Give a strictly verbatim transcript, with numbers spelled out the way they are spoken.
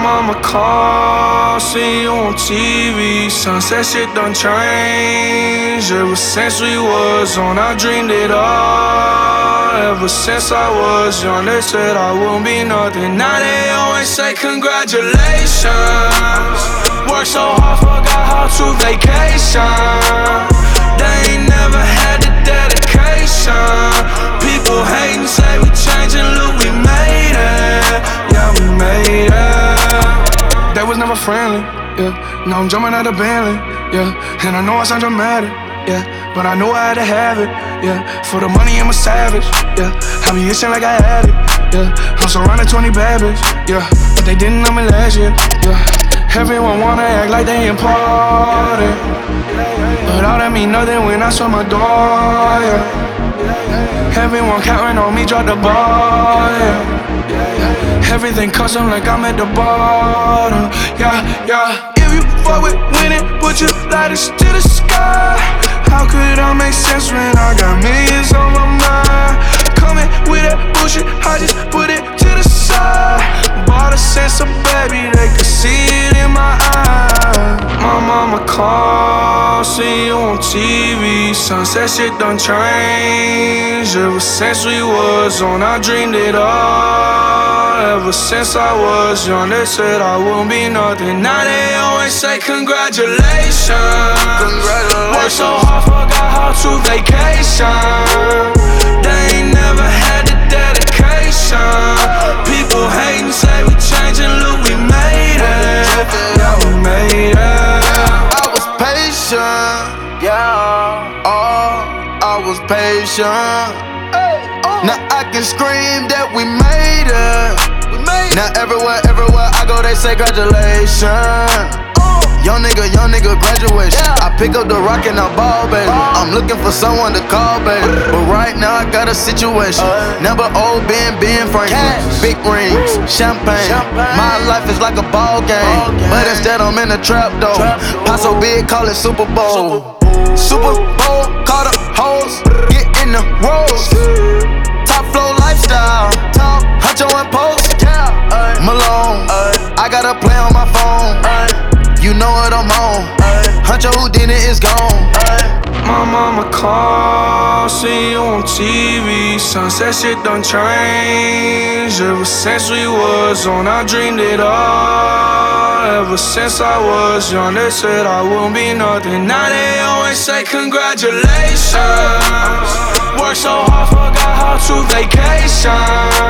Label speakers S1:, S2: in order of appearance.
S1: mama call, see you on T V. Sunset shit done changed. Ever since we was on, I dreamed it all. Ever since I was young, they said I wouldn't be nothing. Now they always say congratulations. Worked so hard, forgot how to vacation. They ain't never had the dedication. People hating, say we changing, look, we made it. Yeah, we made it. They was never friendly, yeah. Now I'm jumping out of Bentley, yeah. And I know I sound dramatic, yeah. But I know I had to have it, yeah. For the money, I'm a savage, yeah. I be itching like I had it, yeah. I'm surrounded twenty bad bitches, yeah. But they didn't know me last year, yeah. Everyone wanna act like they important, but all that mean nothing when I saw my door, yeah. Everyone counting on me, drop the ball, yeah. Everything custom like I'm at the bottom, yeah, yeah. If you fuck with winning, put your lighters to the sky. How could I make sense when I got millions on my mind? Coming with that bullshit, I just put it to the side. Bought a sense of baby, they could see it in my eyes. My mama call, see you on T V. Sunset shit done changed. Ever since we was on, I dreamed it all. Ever since I was young, they said I wouldn't be nothing. Now they always say congratulations. Congratulations. Worked so hard, forgot how to vacation. They ain't never had the dedication. People hating, say we changing, look, we made it. Yeah, we made it.
S2: I was patient, yeah. Oh, I was patient. Now I can scream that we made it. Now everywhere, everywhere I go, they say congratulations. Young nigga, young nigga, graduation. I pick up the rock and I ball, baby. I'm looking for someone to call, baby. But right now I got a situation. Number old Ben, Ben Franklin. Big rings, champagne. My life is like a ball game, but instead I'm in a trap though. Pot so big, call it Super Bowl. Super Bowl, call the hoes, get in the rolls. Top flow lifestyle, Huncho and Post, Malone. I got a play on my phone. You know what I'm on. Huncho Houdini is gone.
S1: My mama call, see you on T V. Sunset shit done changed. Ever since we was on, I dreamed it all. Ever since I was young, they said I wouldn't be nothing. Now they always say congratulations. Worked so hard, forgot how to vacation.